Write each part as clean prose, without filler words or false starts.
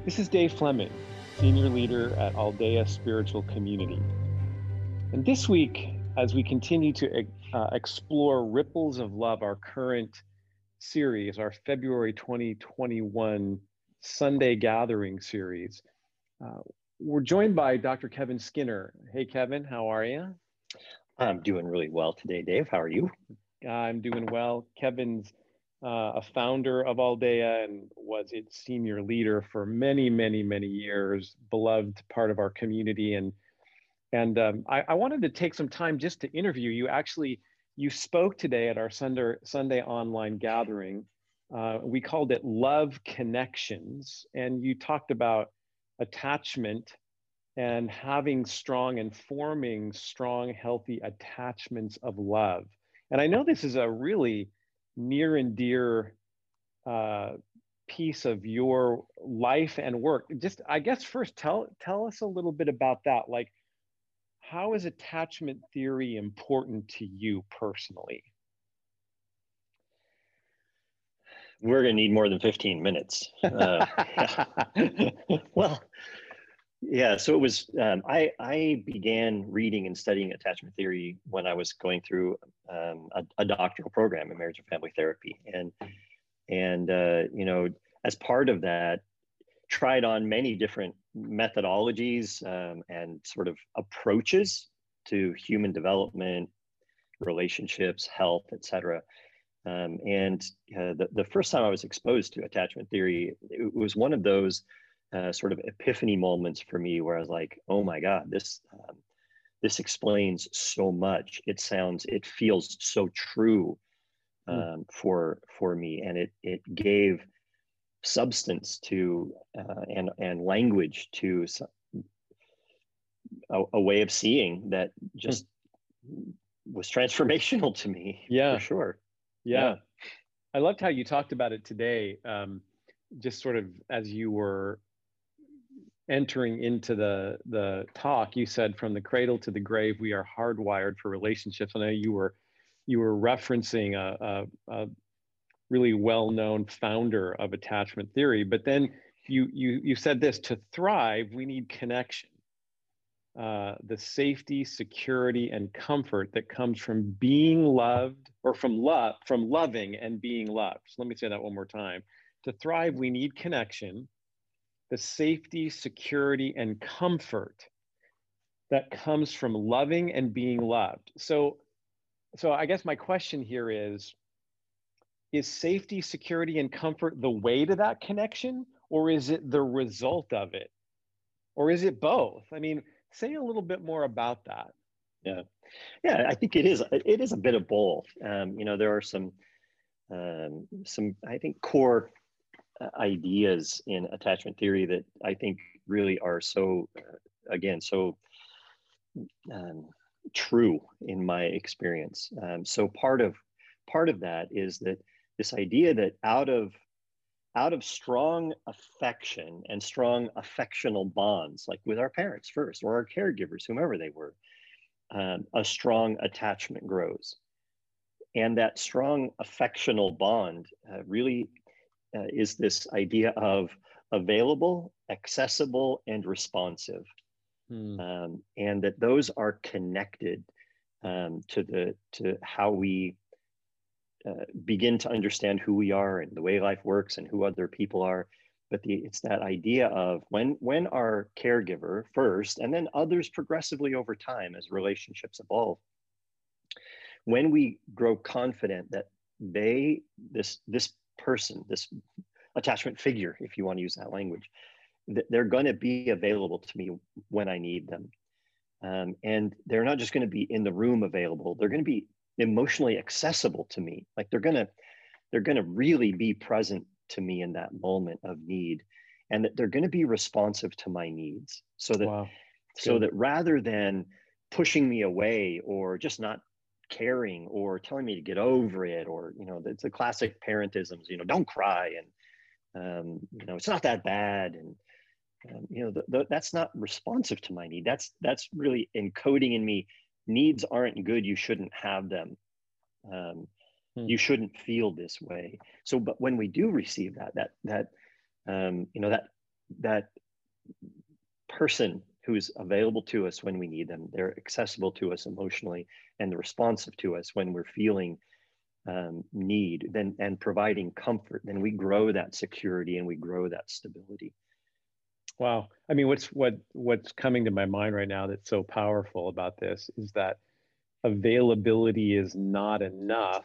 This is Dave Fleming, Senior Leader at Aldea Spiritual Community. And this week, as we continue to explore Ripples of Love, our current series, our February 2021 Sunday Gathering series, we're joined by Dr. Kevin Skinner. Hey, Kevin, how are you? I'm doing really well today, Dave. How are you? I'm doing well. Kevin's a founder of Aldea and was its senior leader for many, many, many years, beloved part of our community. And I wanted to take some time just to interview you. Actually, you spoke today at our Sunday online gathering. We called it Love Connections, and you talked about attachment and having strong and forming strong, healthy attachments of love. And I know this is a really near and dear piece of your life and work. Just, I guess, first tell us a little bit about that. Like, how is attachment theory important to you personally? We're going to need more than 15 minutes. Well, yeah, so it was, I began reading and studying attachment theory when I was going through a doctoral program in marriage and family therapy. And as part of that, tried on many different methodologies and sort of approaches to human development, relationships, health, etc. The first time I was exposed to attachment theory, it was one of those sort of epiphany moments for me where I was like, oh my God, this explains so much. It feels so true for me. And it gave substance to and language to a way of seeing that just was transformational to me. Yeah, for sure. Yeah. I loved how you talked about it today, just sort of as you were entering into the talk. You said, from the cradle to the grave, we are hardwired for relationships. I know you were referencing a really well-known founder of attachment theory, but then you said this: to thrive, we need connection. The safety, security, and comfort that comes from being loved, or from loving and being loved. So let me say that one more time. To thrive, we need connection, the safety, security, and comfort that comes from loving and being loved. So I guess my question here is safety, security, and comfort the way to that connection, or is it the result of it? Or is it both? I mean, say a little bit more about that. Yeah, I think it is a bit of both. There are some I think core ideas in attachment theory that I think really are so true in my experience. So part of that is that this idea that out of strong affection and strong affectional bonds, like with our parents first, or our caregivers, whomever they were, a strong attachment grows. And that strong affectional bond really is this idea of available, accessible, and responsive. And that those are connected to how we begin to understand who we are and the way life works and who other people are. But it's that idea of when our caregiver first, and then others progressively over time as relationships evolve, when we grow confident that this person, this attachment figure, if you want to use that language, they're going to be available to me when I need them. And they're not just going to be in the room available, they're going to be emotionally accessible to me. Like they're going to really be present to me in that moment of need, and that they're going to be responsive to my needs, so that rather than pushing me away or just not caring or telling me to get over it, or it's the classic parentisms, don't cry, and it's not that bad, and that's not responsive to my need. That's really encoding in me, needs aren't good, you shouldn't have them. You shouldn't feel this way. So, but when we do receive that that person who's available to us when we need them, they're accessible to us emotionally, and they're responsive to us when we're feeling need, then, and providing comfort, then we grow that security and we grow that stability. Wow. I mean, what's coming to my mind right now that's so powerful about this is that availability is not enough.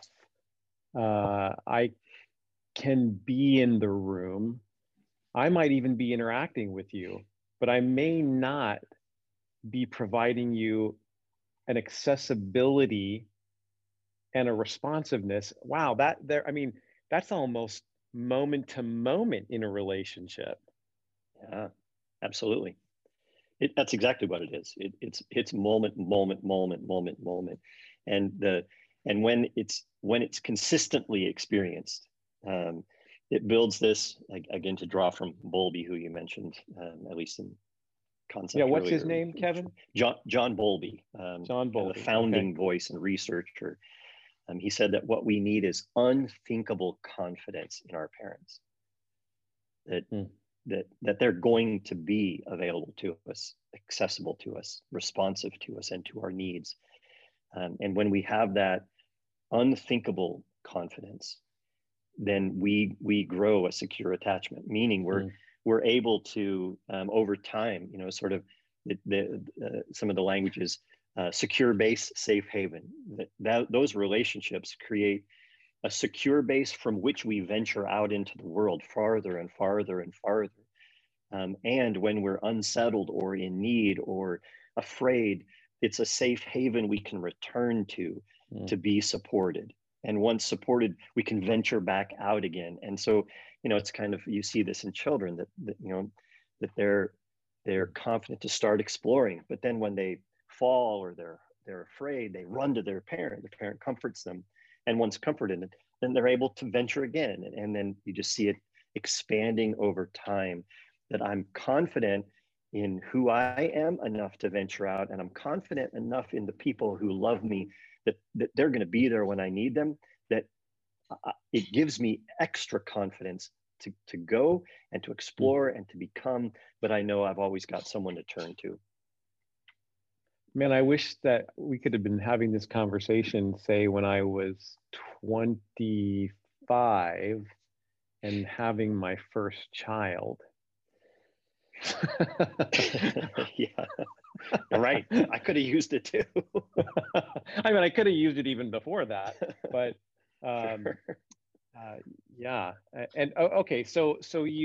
I can be in the room. I might even be interacting with you, but I may not be providing you an accessibility and a responsiveness. Wow, I mean, that's almost moment to moment in a relationship. Yeah, absolutely. That's exactly what it is. It's moment, moment, moment, moment, moment, and when it's consistently experienced, it builds this, again, to draw from Bowlby, who you mentioned, at least in concept Yeah, what's earlier. his name, Kevin? John Bowlby, John Bowlby, the founding voice and researcher. He said that what we need is unthinkable confidence in our parents. That they're going to be available to us, accessible to us, responsive to us, and to our needs. And when we have that unthinkable confidence, then we grow a secure attachment, meaning we're able to, over time, sort of some of the languages, secure base, safe haven. Those relationships create a secure base from which we venture out into the world farther and farther and farther. And when we're unsettled or in need or afraid, it's a safe haven we can return to be supported. And once supported, we can venture back out again. And so, it's kind of, you see this in children that they're confident to start exploring, but then when they fall or they're afraid, they run to their parent. The parent comforts them, and once comforted, then they're able to venture again. And then you just see it expanding over time. That I'm confident in who I am enough to venture out, and I'm confident enough in the people who love me that they're going to be there when I need them, that it gives me extra confidence to go and to explore and to become, but I know I've always got someone to turn to. Man, I wish that we could have been having this conversation, say, when I was 25 and having my first child. Yeah, you're right. I could have used it too. I mean, I could have used it even before that, but yeah. And okay, so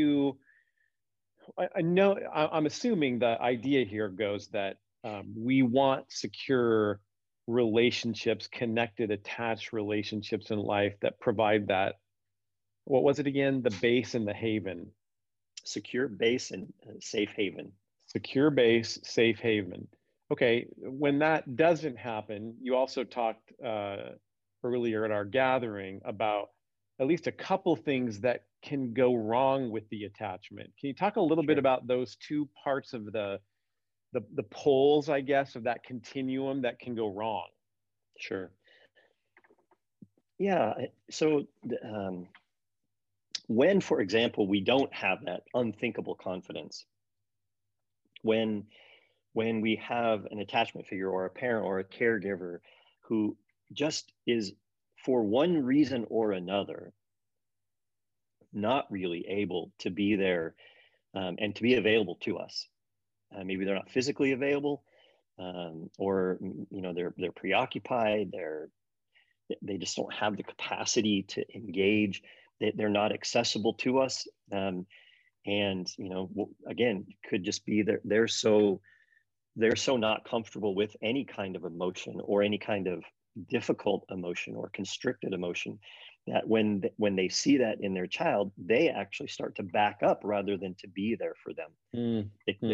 I know, I'm assuming the idea here goes that we want secure relationships, connected, attached relationships in life that provide that. What was it again? The base and the haven. Secure base and safe haven. Secure base, safe haven. Okay, when that doesn't happen, you also talked earlier at our gathering about at least a couple things that can go wrong with the attachment. Can you talk a little bit about those two parts of the poles, I guess, of that continuum that can go wrong? Sure. Yeah. So when, for example, we don't have that unthinkable confidence, when we have an attachment figure or a parent or a caregiver who just is, for one reason or another, not really able to be there and to be available to us. Maybe they're not physically available, or they're preoccupied. They just don't have the capacity to engage. They're not accessible to us, and again, could just be they're so not comfortable with any kind of emotion or any kind of difficult emotion or constricted emotion, that when they see that in their child, they actually start to back up rather than to be there for them.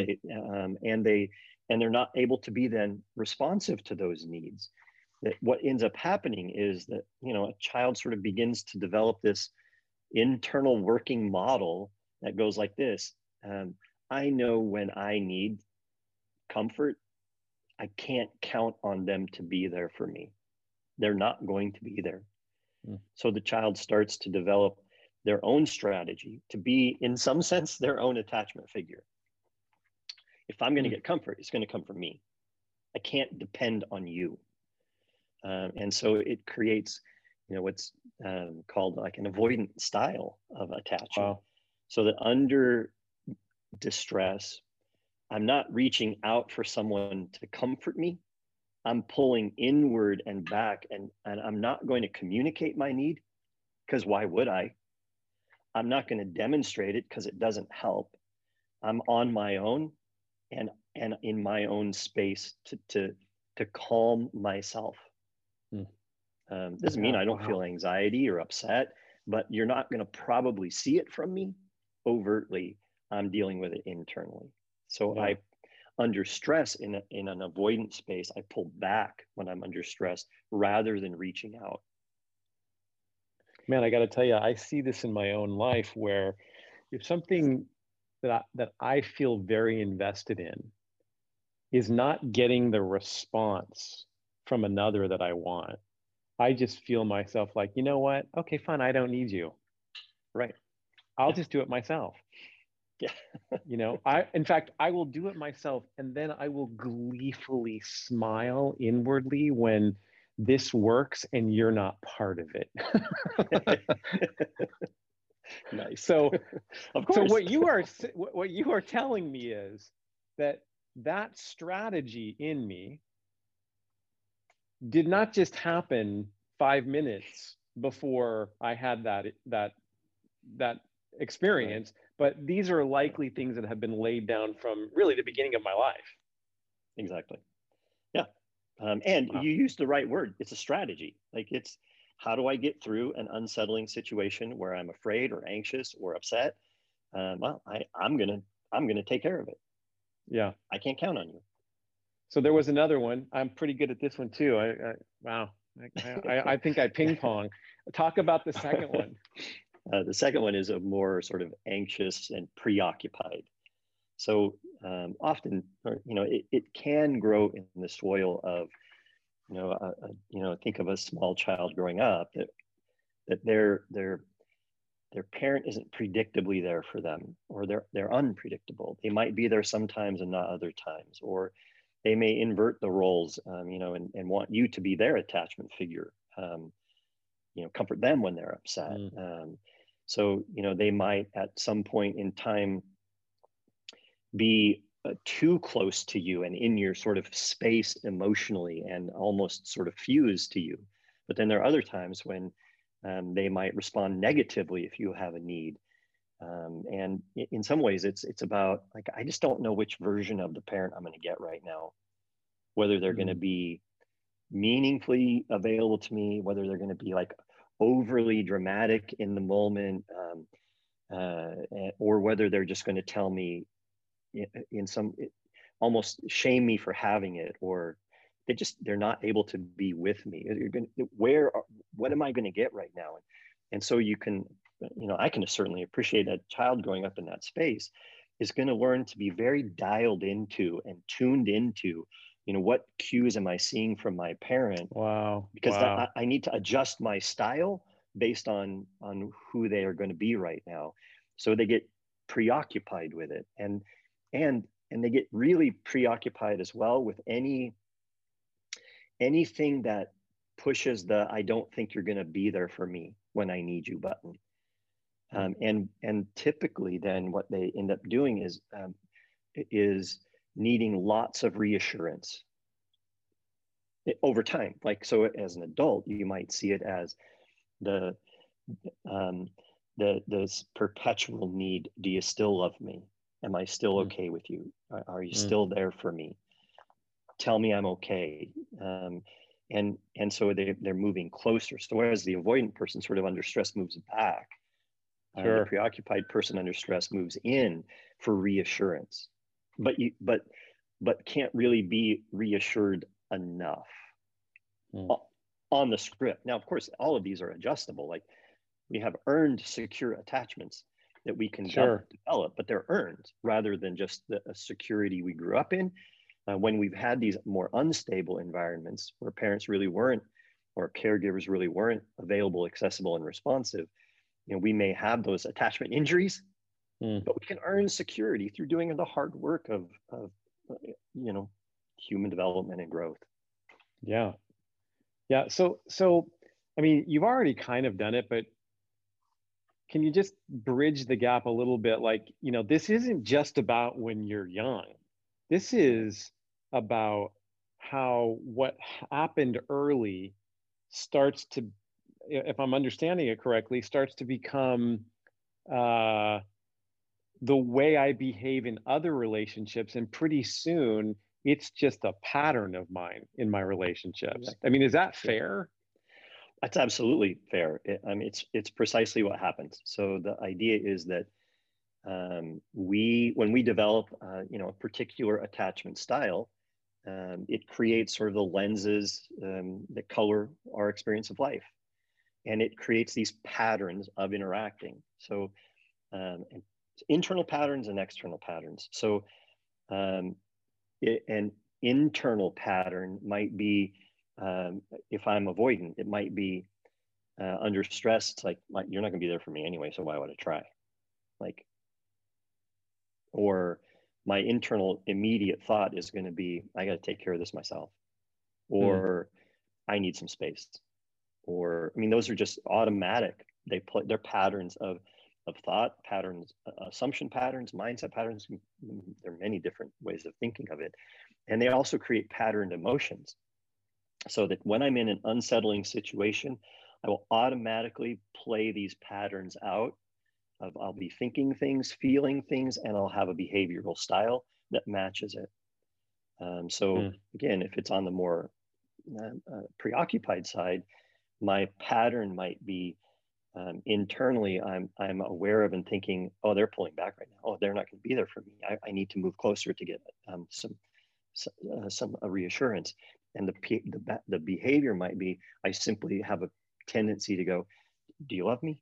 And they're not able to be then responsive to those needs. That what ends up happening is that a child sort of begins to develop this internal working model that goes like this. I know when I need comfort, I can't count on them to be there for me. They're not going to be there. So the child starts to develop their own strategy to be, in some sense, their own attachment figure. If I'm going to get comfort, it's going to come from me. I can't depend on you. And so it creates, what's called like an avoidant style of attachment. Wow. So that under distress, I'm not reaching out for someone to comfort me. I'm pulling inward and back, and I'm not going to communicate my need, because why would I? I'm not going to demonstrate it because it doesn't help. I'm on my own and in my own space to calm myself. Doesn't mean I don't feel anxiety or upset, but you're not going to probably see it from me overtly. I'm dealing with it internally. So I, under stress, in an avoidant space, I pull back when I'm under stress rather than reaching out. Man, I got to tell you, I see this in my own life where if something that I feel very invested in is not getting the response from another that I want, I just feel myself like, you know what? Okay, fine. I don't need you. Right. I'll just do it myself. Yeah. In fact, I will do it myself, and then I will gleefully smile inwardly when this works and you're not part of it. Nice. So, of course. So what you are telling me is that strategy in me did not just happen 5 minutes before I had that experience, right, but these are likely things that have been laid down from really the beginning of my life. Exactly. Yeah. And wow, you used the right word. It's a strategy. Like, it's, how do I get through an unsettling situation where I'm afraid or anxious or upset? Well, I'm gonna take care of it. Yeah. I can't count on you. So there was another one. I'm pretty good at this one too. Wow. I think I ping pong. Talk about the second one. The second one is a more sort of anxious and preoccupied. So often, it can grow in the soil of, think of a small child growing up that their parent isn't predictably there for them, or they're unpredictable. They might be there sometimes and not other times, or they may invert the roles, and want you to be their attachment figure, comfort them when they're upset. So, they might at some point in time be too close to you and in your sort of space emotionally and almost sort of fuse to you. But then there are other times when they might respond negatively if you have a need. And in some ways, it's about, like, I just don't know which version of the parent I'm going to get right now, whether they're going to be meaningfully available to me, whether they're going to be like overly dramatic in the moment, or whether they're just going to tell me in some, almost shame me for having it, or they're not able to be with me. What am I going to get right now? And so you can, I can certainly appreciate that child growing up in that space is going to learn to be very dialed into and tuned into, what cues am I seeing from my parent? Wow. Because I need to adjust my style based on who they are going to be right now. So they get preoccupied with it, and they get really preoccupied as well with anything that pushes the "I don't think you're going to be there for me when I need you" button. And typically then what they end up doing is needing lots of reassurance over time. Like, so as an adult, you might see it as this perpetual need. Do you still love me? Am I still okay with you? Are you still there for me? Tell me I'm okay. And so they're moving closer. So whereas the avoidant person sort of under stress moves back, the preoccupied person under stress moves in for reassurance, but can't really be reassured enough on the script. Now, of course, all of these are adjustable. Like, we have earned secure attachments that we can develop, but they're earned rather than just a security we grew up in. When we've had these more unstable environments where parents really weren't, or caregivers really weren't available, accessible, and responsive, we may have those attachment injuries, Mm. but we can earn security through doing the hard work of human development and growth. Yeah. Yeah. So, I mean, you've already kind of done it, but can you just bridge the gap a little bit? Like, this isn't just about when you're young. This is about how what happened early starts to, if I'm understanding it correctly, starts to become the way I behave in other relationships. And pretty soon it's just a pattern of mine in my relationships. Exactly. I mean, is that fair? That's absolutely fair. It's precisely what happens. So the idea is that when we develop, a particular attachment style, it creates sort of the lenses that color our experience of life, and it creates these patterns of interacting. So, internal patterns and external patterns. So, an internal pattern might be, if I'm avoidant, it might be under stress. It's like, you're not going to be there for me anyway, so why would I try? Like, or my internal immediate thought is going to be, I got to take care of this myself, or I need some space, or, I mean, those are just automatic. They're patterns of thought patterns, assumption patterns, mindset patterns. There are many different ways of thinking of it. And they also create patterned emotions, so that when I'm in an unsettling situation, I will automatically play these patterns out. I'll be thinking things, feeling things, and I'll have a behavioral style that matches it. So again, if it's on the more preoccupied side, my pattern might be, internally, I'm aware of and thinking, oh, they're pulling back right now. Oh, they're not going to be there for me. I need to move closer to get some reassurance. And the behavior might be, I simply have a tendency to go, do you love me?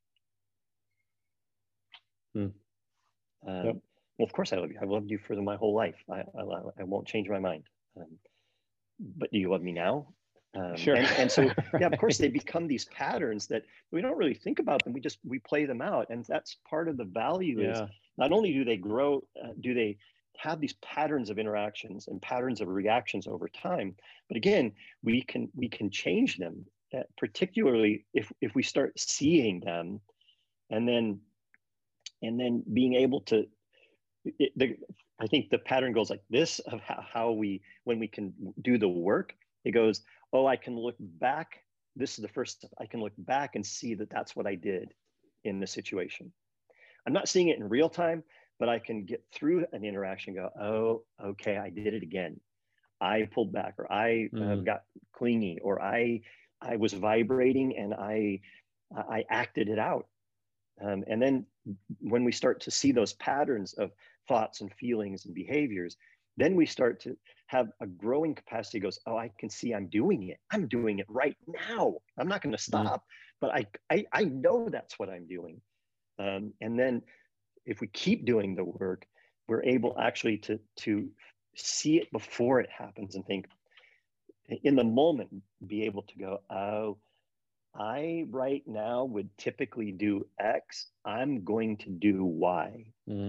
Yep. Well, of course I love you. I've loved you for my whole life. I won't change my mind. But do you love me now? Sure. And so, Right. yeah, of course, they become these patterns that we don't really think about them. We play them out. And that's part of the value. Is not only do they grow, do they have these patterns of interactions and patterns of reactions over time, but again, we can change them, particularly if we start seeing them, and then being able to, I think the pattern goes like this, of how when we can do the work, it goes, oh, I can look back. This is the first step. I can look back and see that that's what I did in the situation. I'm not seeing it in real time, but I can get through an interaction and go, oh, okay, I did it again. I pulled back, or I got clingy, or I was vibrating and I acted it out. And then when we start to see those patterns of thoughts and feelings and behaviors, then we start to have a growing capacity. Goes, oh, I can see I'm doing it. I'm doing it right now. I'm not going to stop, but I know that's what I'm doing. And then if we keep doing the work, we're able actually to see it before it happens and think in the moment, be able to go, oh, I right now would typically do X. I'm going to do Y.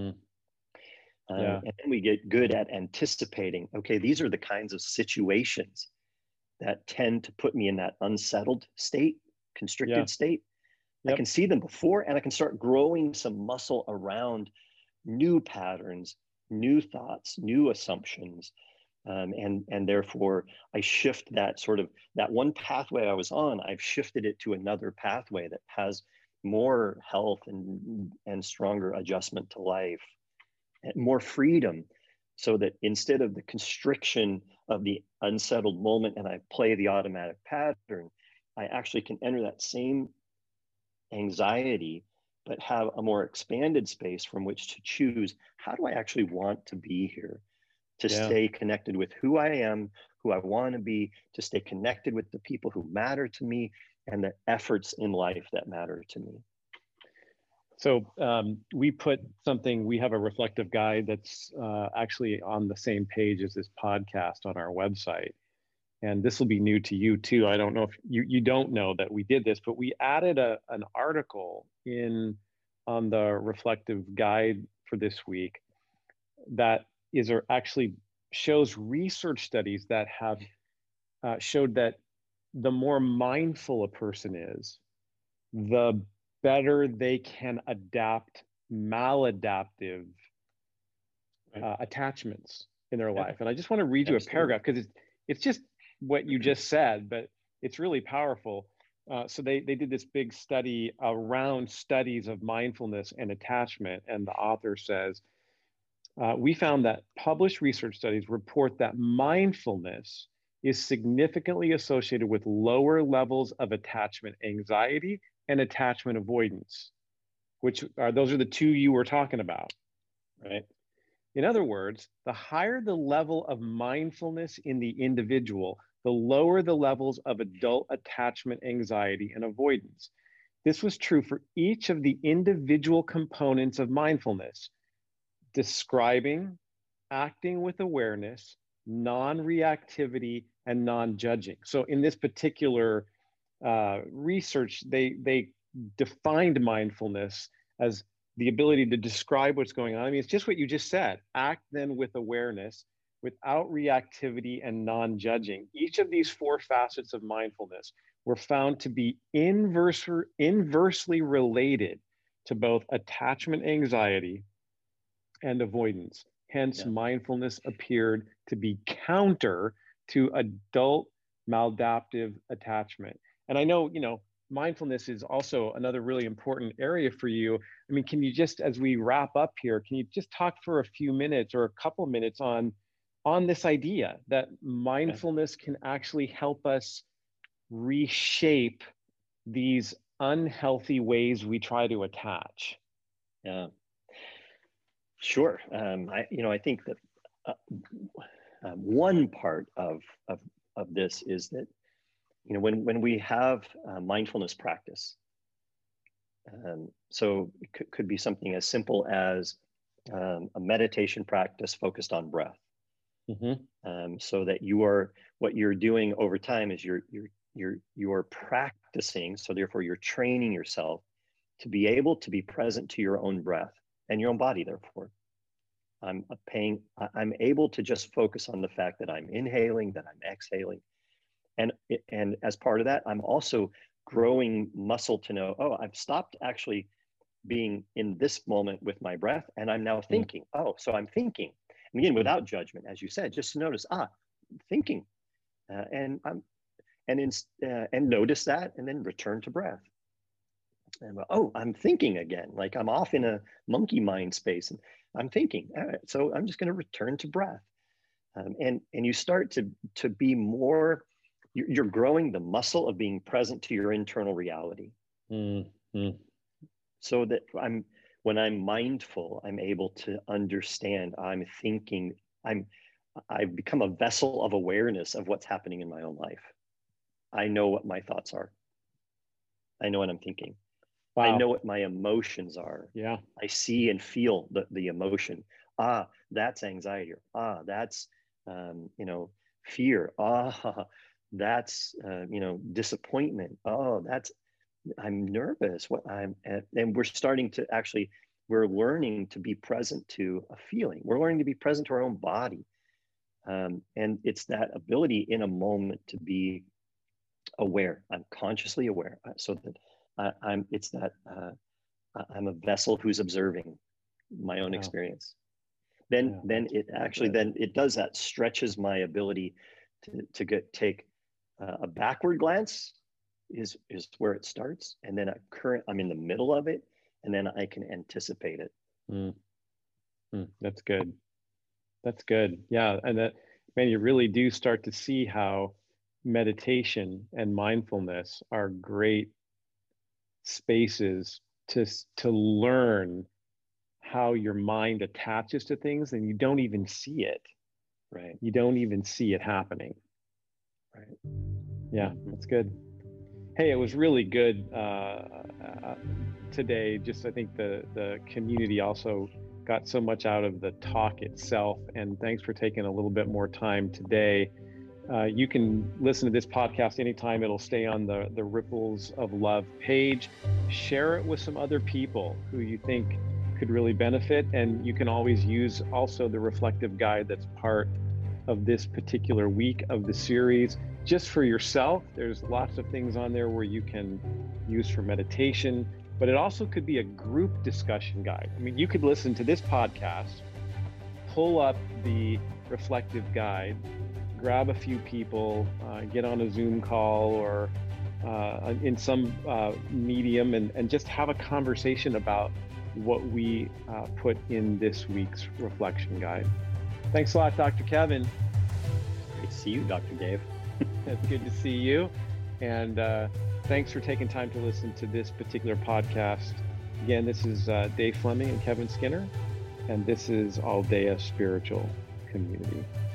And then we get good at anticipating, okay, these are the kinds of situations that tend to put me in that unsettled state, constricted state. I can see them before, and I can start growing some muscle around new patterns, new thoughts, new assumptions. And therefore I shift that one pathway I was on, I've shifted it to another pathway that has more health and stronger adjustment to life, and more freedom, so that instead of the constriction of the unsettled moment and I play the automatic pattern, I actually can enter that same anxiety, but have a more expanded space from which to choose, how do I actually want to be here? To stay connected with who I am, who I want to be, to stay connected with the people who matter to me, and the efforts in life that matter to me. So we have a reflective guide that's actually on the same page as this podcast on our website. and this will be new to you too. I don't know if you don't know that we did this, but we added an article in on the reflective guide for this week that is or actually shows research studies that have showed that the more mindful a person is, the better they can adapt maladaptive attachments in their life. And I just want to read you a paragraph because it's just what you just said, but it's really powerful. So they did this big study around studies of mindfulness and attachment. And the author says, we found that published research studies report that mindfulness is significantly associated with lower levels of attachment anxiety and attachment avoidance, which are, those are the two you were talking about, right? In other words, the higher the level of mindfulness in the individual, the lower the levels of adult attachment anxiety and avoidance. This was true for each of the individual components of mindfulness: describing, acting with awareness, non-reactivity, and non-judging. So in this particular research, they defined mindfulness as the ability to describe what's going on. I mean, it's just what you just said. Act then with awareness, without reactivity and non-judging. Each of these four facets of mindfulness were found to be inversely related to both attachment anxiety and avoidance. Hence, mindfulness appeared to be counter to adult maladaptive attachment. And I know, mindfulness is also another really important area for you. I mean, can you just, as we wrap up here, can you just talk for a few minutes or a couple minutes on this idea that mindfulness can actually help us reshape these unhealthy ways we try to attach? Yeah, sure. I think that one part of this is that, when we have mindfulness practice, so it could be something as simple as a meditation practice focused on breath. So that what you're doing over time is you're practicing. So therefore, you're training yourself to be able to be present to your own breath and your own body. Therefore, I'm able to just focus on the fact that I'm inhaling, that I'm exhaling. And as part of that, I'm also growing muscle to know, oh, I've stopped actually being in this moment with my breath, and I'm now thinking. Oh, so I'm thinking. And again, without judgment, as you said, just to notice, thinking, and notice that, and then return to breath. And I'm thinking again, like I'm off in a monkey mind space, and I'm thinking. All right, so I'm just going to return to breath, and you start to be more. You're growing the muscle of being present to your internal reality. So that when I'm mindful, I'm able to understand. I'm thinking. I've become a vessel of awareness of what's happening in my own life. I know what my thoughts are. I know what I'm thinking. Wow. I know what my emotions are. Yeah. I see and feel the emotion. That's anxiety. That's fear. That's disappointment. I'm nervous. And we're starting to we're learning to be present to a feeling. We're learning to be present to our own body. And it's that ability in a moment to be aware. I'm consciously aware, so that I'm a vessel who's observing my own experience. Then it does that, stretches my ability to take a backward glance is where it starts, and then I'm in the middle of it, and then I can anticipate it. That's good. That's good. Yeah, and that, man, you really do start to see how meditation and mindfulness are great spaces to learn how your mind attaches to things, and you don't even see it. Right. You don't even see it happening. Right. Yeah, that's good. Hey, it was really good today. Just, I think the community also got so much out of the talk itself, and thanks for taking a little bit more time today You can listen to this podcast anytime. It'll stay on the Ripples of Love page. Share it with some other people who you think could really benefit. And you can always use also the reflective guide that's part of this particular week of the series. Just for yourself, there's lots of things on there where you can use for meditation, but it also could be a group discussion guide. I mean, you could listen to this podcast, pull up the reflective guide, grab a few people, get on a Zoom call or in some medium and just have a conversation about what we put in this week's reflection guide. Thanks a lot, Dr. Kevin. Great to see you, Dr. Dave. It's good to see you. And thanks for taking time to listen to this particular podcast. Again, this is Dave Fleming and Kevin Skinner, and this is Aldea Spiritual Community.